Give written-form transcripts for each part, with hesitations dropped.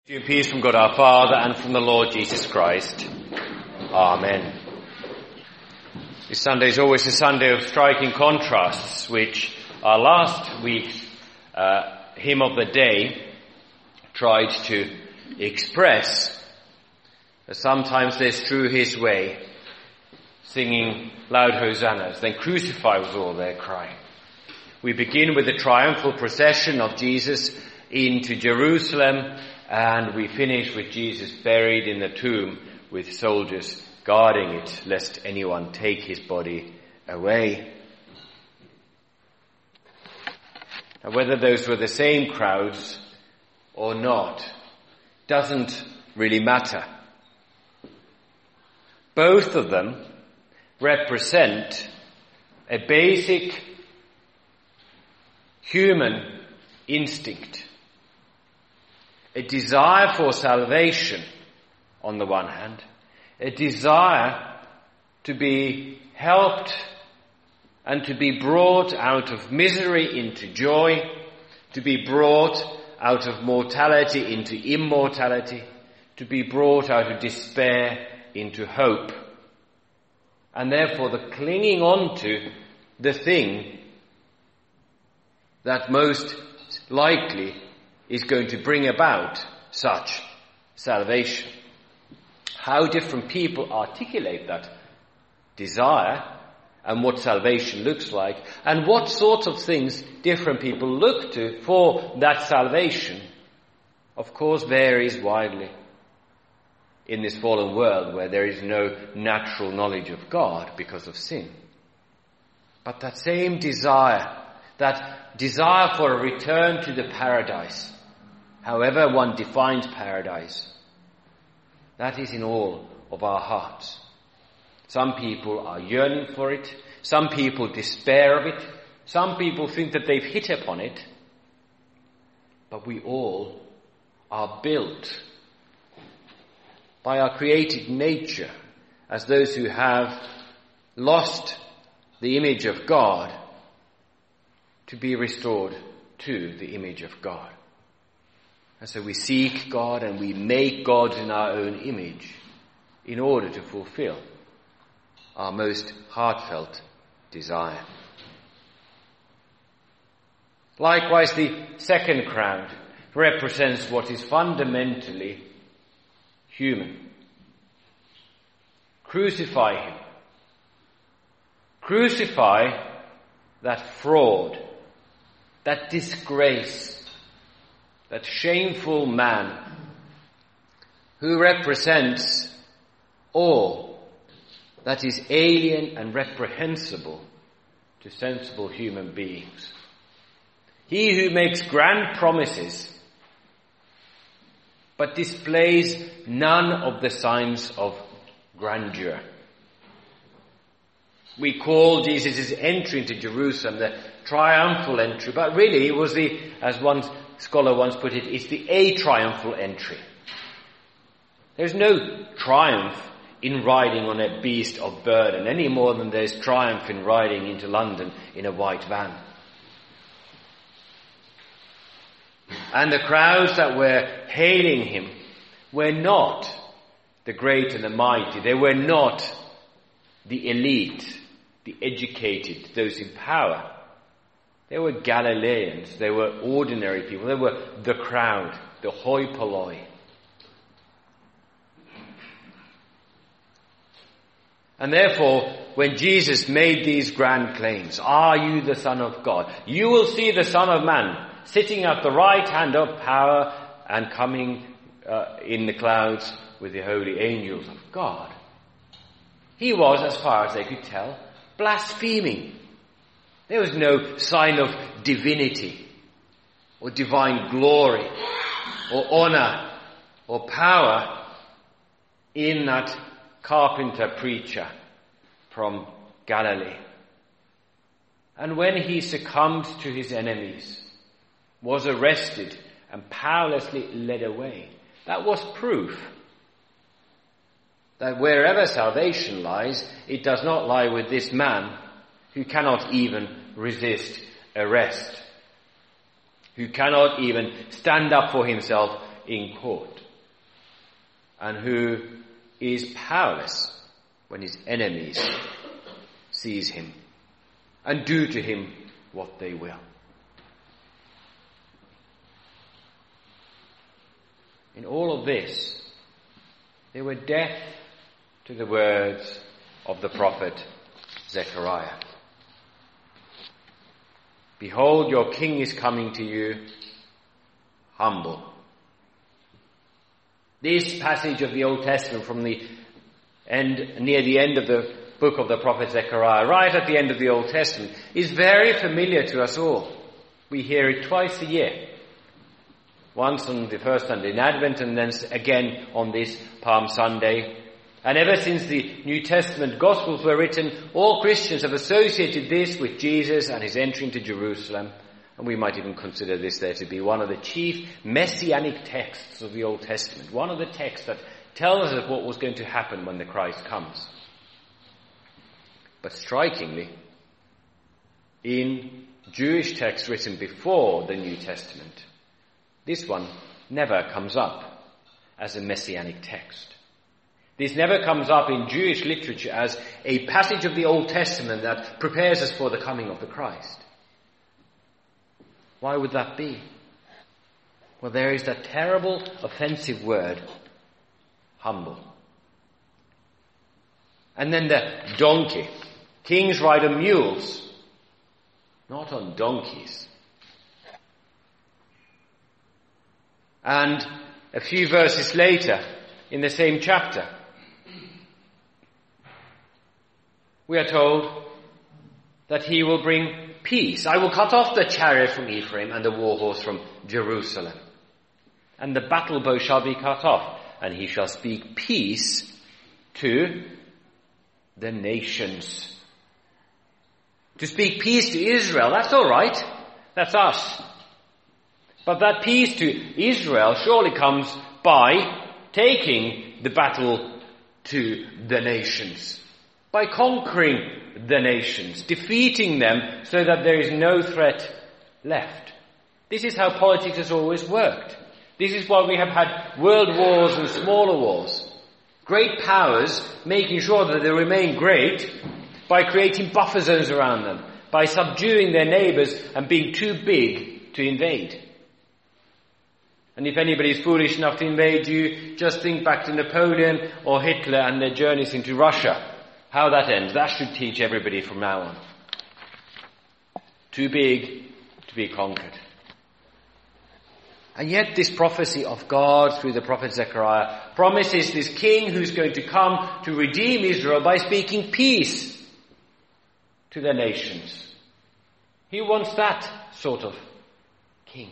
In peace from God our Father and from the Lord Jesus Christ. Amen. This Sunday is always a Sunday of striking contrasts, which our last week's hymn of the day tried to express. Sometimes there's through his way, singing loud hosannas, then crucify was all their cry. We begin with the triumphal procession of Jesus into Jerusalem, and we finish with Jesus buried in the tomb with soldiers guarding it, lest anyone take his body away. Now, whether those were the same crowds or not doesn't really matter. Both of them represent a basic human instinct. A desire for salvation on the one hand, a desire to be helped and to be brought out of misery into joy, to be brought out of mortality into immortality, to be brought out of despair into hope. And therefore the clinging on to the thing that most likely is going to bring about such salvation. How different people articulate that desire and what salvation looks like, and what sorts of things different people look to for that salvation, of course varies widely in this fallen world where there is no natural knowledge of God because of sin. But that same desire, that desire for a return to the paradise, however one defines paradise, that is in all of our hearts. Some people are yearning for it. Some people despair of it. Some people think that they've hit upon it. But we all are built by our created nature as those who have lost the image of God to be restored to the image of God. And so we seek God and we make God in our own image in order to fulfill our most heartfelt desire. Likewise, the second crowd represents what is fundamentally human. Crucify him. Crucify that fraud, that disgrace, that shameful man who represents all that is alien and reprehensible to sensible human beings. He who makes grand promises but displays none of the signs of grandeur. We call Jesus' entry into Jerusalem the triumphal entry, but really it was as one scholar once put it, it's the atriumphal entry. There's no triumph in riding on a beast of burden any more than there's triumph in riding into London in a white van. And the crowds that were hailing him were not the great and the mighty. They were not the elite, the educated, those in power. They were Galileans, they were ordinary people, they were the crowd, the hoi polloi. And therefore, when Jesus made these grand claims, "Are you the Son of God? You will see the Son of Man sitting at the right hand of power and coming in the clouds with the holy angels of God." He was, as far as they could tell, blaspheming. There was no sign of divinity or divine glory or honor or power in that carpenter preacher from Galilee. And when he succumbed to his enemies, was arrested and powerlessly led away, that was proof that wherever salvation lies, it does not lie with this man who cannot even resist arrest, who cannot even stand up for himself in court, and who is powerless when his enemies seize him and do to him what they will. In all of this, they were deaf to the words of the prophet Zechariah. Behold, your king is coming to you, humble. This passage of the Old Testament from the end, near the end of the book of the prophet Zechariah, right at the end of the Old Testament, is very familiar to us all. We hear it twice a year. Once on the first Sunday in Advent, and then again on this Palm Sunday. And ever since the New Testament Gospels were written, all Christians have associated this with Jesus and his entry into Jerusalem. And we might even consider this there to be one of the chief messianic texts of the Old Testament. One of the texts that tells us what was going to happen when the Christ comes. But strikingly, in Jewish texts written before the New Testament, this one never comes up as a messianic text. This never comes up in Jewish literature as a passage of the Old Testament that prepares us for the coming of the Christ. Why would that be? Well, there is that terrible, offensive word, humble. And then the donkey. Kings ride on mules, not on donkeys. And a few verses later, in the same chapter, we are told that he will bring peace. I will cut off the chariot from Ephraim and the war horse from Jerusalem. And the battle bow shall be cut off, and he shall speak peace to the nations. To speak peace to Israel, that's all right. That's us. But that peace to Israel surely comes by taking the battle to the nations. By conquering the nations, defeating them so that there is no threat left. This is how politics has always worked. This is why we have had world wars and smaller wars. Great powers making sure that they remain great by creating buffer zones around them, by subduing their neighbours and being too big to invade. And if anybody is foolish enough to invade you, just think back to Napoleon or Hitler and their journeys into Russia. How that ends, that should teach everybody from now on. Too big to be conquered. And yet this prophecy of God through the prophet Zechariah promises this king who's going to come to redeem Israel by speaking peace to the nations. He wants that sort of king.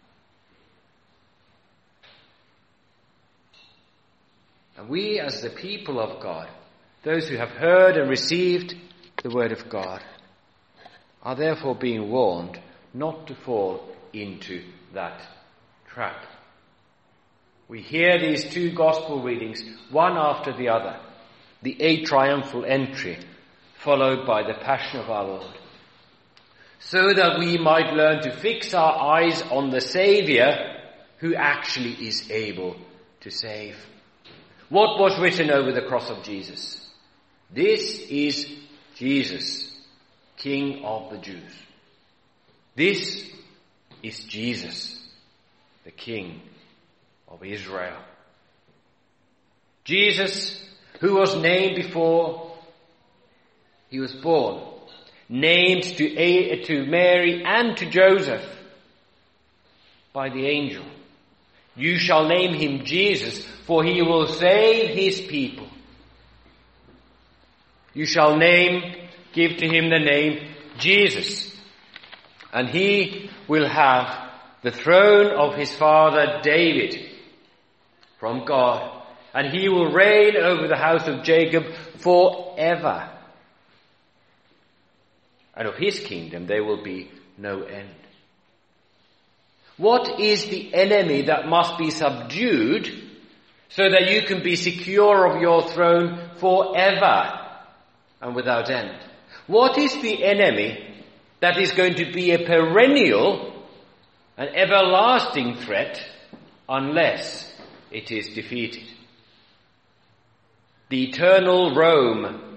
And we as the people of God, those who have heard and received the word of God, are therefore being warned not to fall into that trap. We hear these two gospel readings, one after the other, the triumphal entry, followed by the passion of our Lord, so that we might learn to fix our eyes on the Saviour who actually is able to save. What was written over the cross of Jesus? This is Jesus, King of the Jews. This is Jesus, the King of Israel. Jesus, who was named before he was born, named to Mary and to Joseph by the angel. You shall name him Jesus, for he will save his people. You shall give to him the name Jesus, and he will have the throne of his father David from God, and he will reign over the house of Jacob forever. And of his kingdom there will be no end. What is the enemy that must be subdued so that you can be secure of your throne forever and without end? What is the enemy that is going to be a perennial and everlasting threat unless it is defeated. The eternal Rome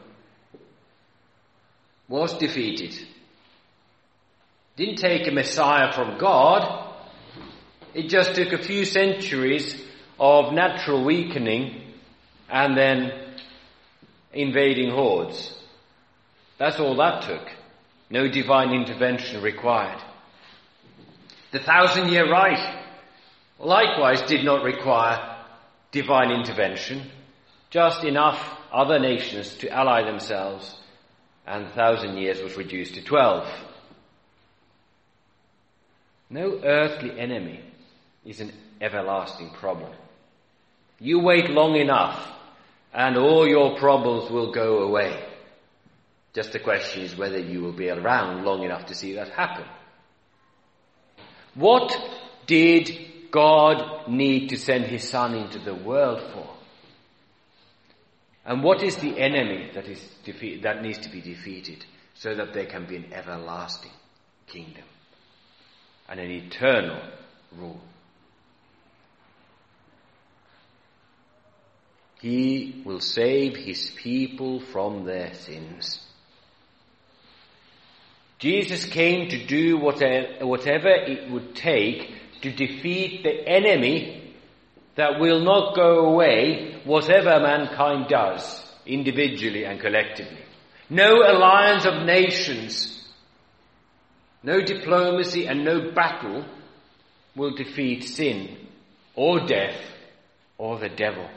was defeated. It didn't take a Messiah from God. It just took a few centuries of natural weakening and then invading hordes. That's all that took. No divine intervention required. The 1,000-year Reich likewise did not require divine intervention, just enough other nations to ally themselves, and 1,000 years was reduced to 12. No earthly enemy is an everlasting problem. You wait long enough and all your problems will go away. Just the question is whether you will be around long enough to see that happen. What did God need to send his Son into the world for? And what is the enemy that needs to be defeated so that there can be an everlasting kingdom and an eternal rule? He will save his people from their sins. Jesus came to do whatever it would take to defeat the enemy that will not go away whatever mankind does, individually and collectively. No alliance of nations, no diplomacy and no battle will defeat sin or death or the devil.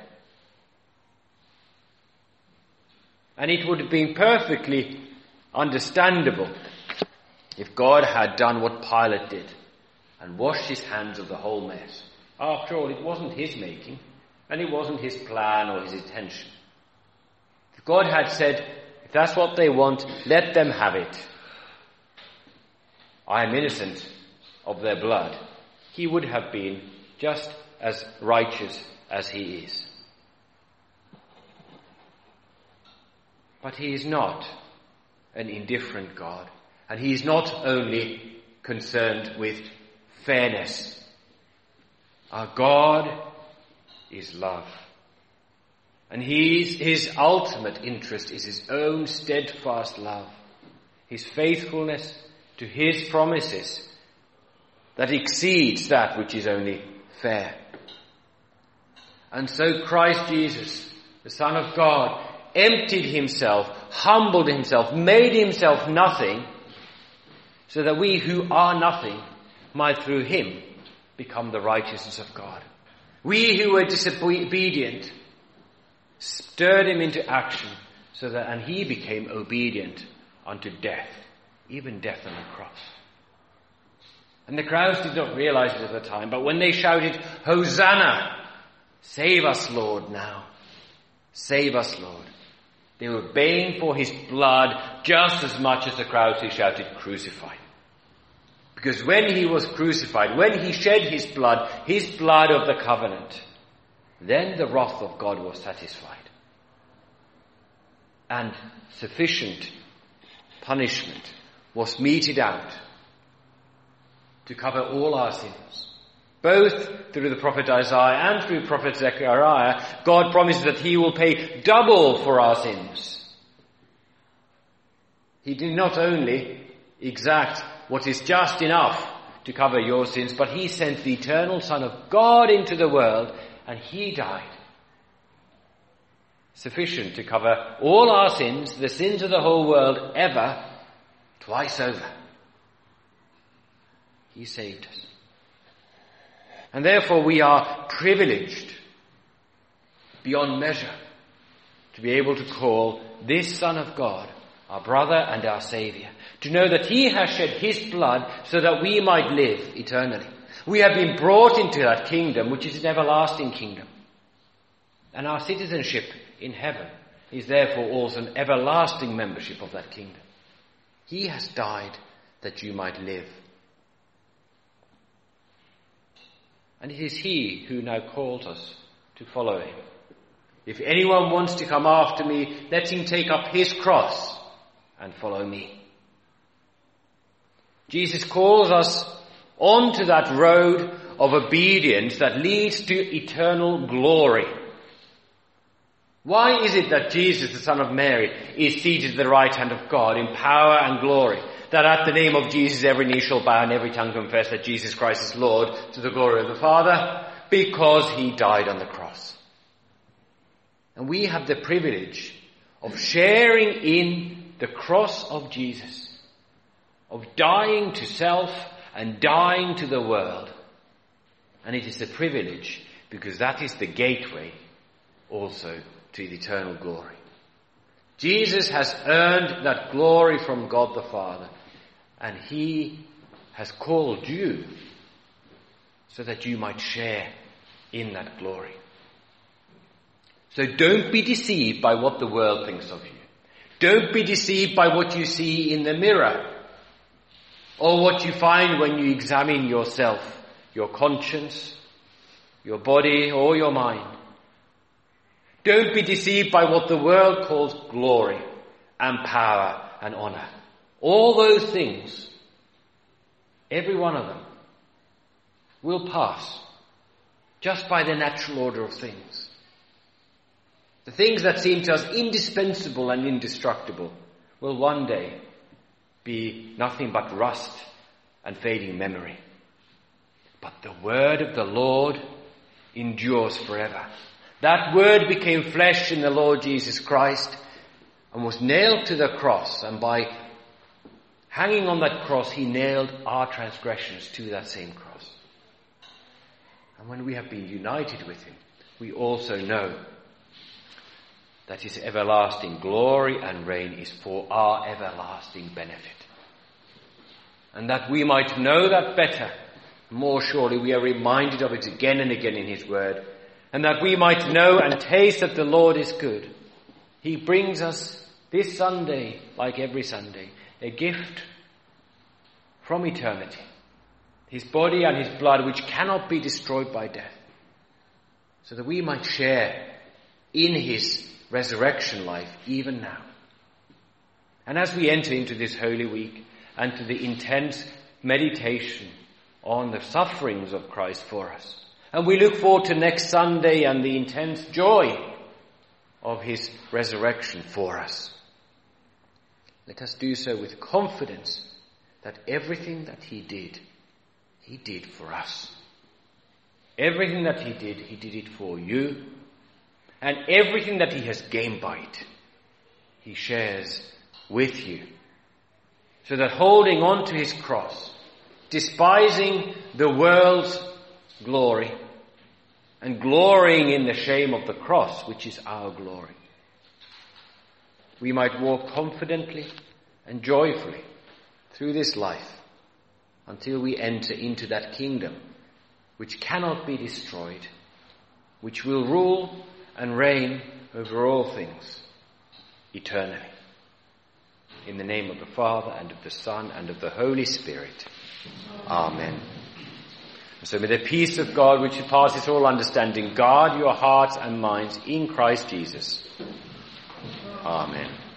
And it would have been perfectly understandable if God had done what Pilate did and washed his hands of the whole mess. After all, it wasn't his making, and it wasn't his plan or his intention. If God had said, if that's what they want, let them have it. I am innocent of their blood. He would have been just as righteous as he is. But he is not an indifferent God. And he is not only concerned with fairness. Our God is love. And his ultimate interest is his own steadfast love. His faithfulness to his promises that exceeds that which is only fair. And so Christ Jesus, the Son of God, emptied himself, humbled himself, made himself nothing, so that we who are nothing might through him become the righteousness of God. We who were disobedient stirred him into action, and he became obedient unto death, even death on the cross. And the crowds did not realize it at the time, but when they shouted, Hosanna! Save us, Lord, now. Save us, Lord. They were baying for his blood just as much as the crowds who shouted, crucify. Because when he was crucified, when he shed his blood of the covenant, then the wrath of God was satisfied. And sufficient punishment was meted out to cover all our sins. Both through the prophet Isaiah and through prophet Zechariah, God promises that he will pay double for our sins. He did not only exact what is just enough to cover your sins, but he sent the eternal Son of God into the world, and he died. Sufficient to cover all our sins, the sins of the whole world ever, twice over. He saved us. And therefore we are privileged beyond measure to be able to call this Son of God our brother and our Saviour. To know that he has shed his blood so that we might live eternally. We have been brought into that kingdom, which is an everlasting kingdom. And our citizenship in heaven is therefore also an everlasting membership of that kingdom. He has died that you might live. And it is he who now calls us to follow him. If anyone wants to come after me, let him take up his cross and follow me. Jesus calls us onto that road of obedience that leads to eternal glory. Why is it that Jesus, the Son of Mary, is seated at the right hand of God in power and glory? That at the name of Jesus every knee shall bow and every tongue confess that Jesus Christ is Lord, to the glory of the Father? Because he died on the cross. And we have the privilege of sharing in the cross of Jesus, of dying to self and dying to the world. And it is a privilege because that is the gateway also to the eternal glory. Jesus has earned that glory from God the Father, and he has called you so that you might share in that glory. So don't be deceived by what the world thinks of you. Don't be deceived by what you see in the mirror or what you find when you examine yourself, your conscience, your body or your mind. Don't be deceived by what the world calls glory and power and honor. All those things, every one of them, will pass just by the natural order of things. The things that seem to us indispensable and indestructible will one day be nothing but rust and fading memory. But the word of the Lord endures forever. That word became flesh in the Lord Jesus Christ and was nailed to the cross, and by hanging on that cross he nailed our transgressions to that same cross. And when we have been united with him, we also know that his everlasting glory and reign is for our everlasting benefit. And that we might know that better, more surely, we are reminded of it again and again in his word. And that we might know and taste that the Lord is good. He brings us this Sunday, like every Sunday, a gift from eternity. His body and his blood, which cannot be destroyed by death. So that we might share in his resurrection life even now. And as we enter into this Holy Week and to the intense meditation on the sufferings of Christ for us, and we look forward to next Sunday and the intense joy of his resurrection for us, let us do so with confidence that everything that he did for us. Everything that he did it for you. And everything that he has gained by it, he shares with you. So that holding on to his cross, despising the world's glory, and glorying in the shame of the cross, which is our glory, we might walk confidently and joyfully through this life until we enter into that kingdom which cannot be destroyed, which will rule and reign over all things eternally. In the name of the Father, and of the Son, and of the Holy Spirit. Amen. So may the peace of God, which passes all understanding, guard your hearts and minds in Christ Jesus. Amen.